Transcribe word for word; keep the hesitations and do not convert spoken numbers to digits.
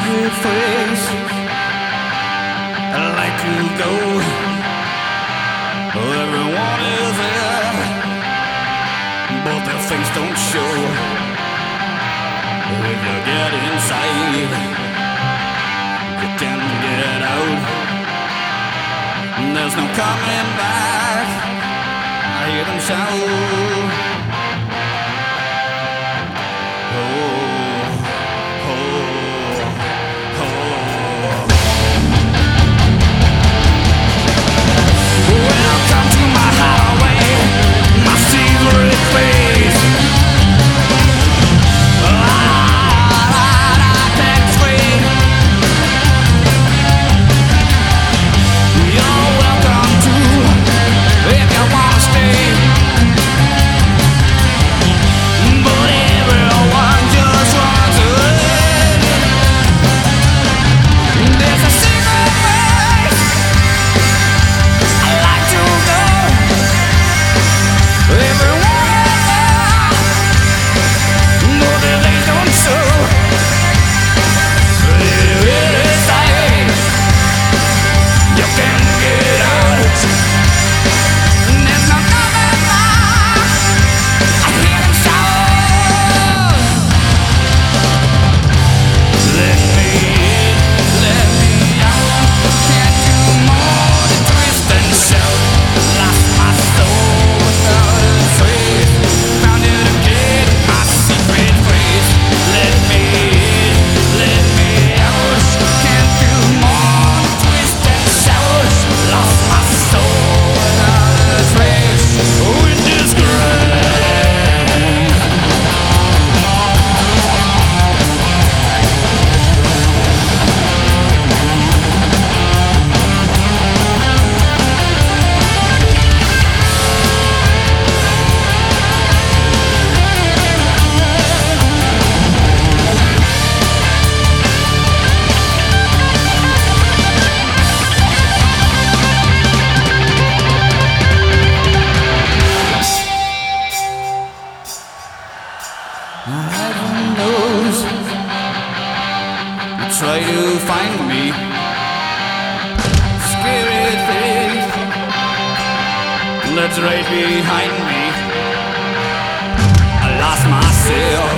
secret phrase. I like to go where everyone is there, but their face don't show. If you get inside, you can't get out. There's no coming back. I hear them shout. Heaven knows you try to find me, scary thing that's right behind me. I lost myself.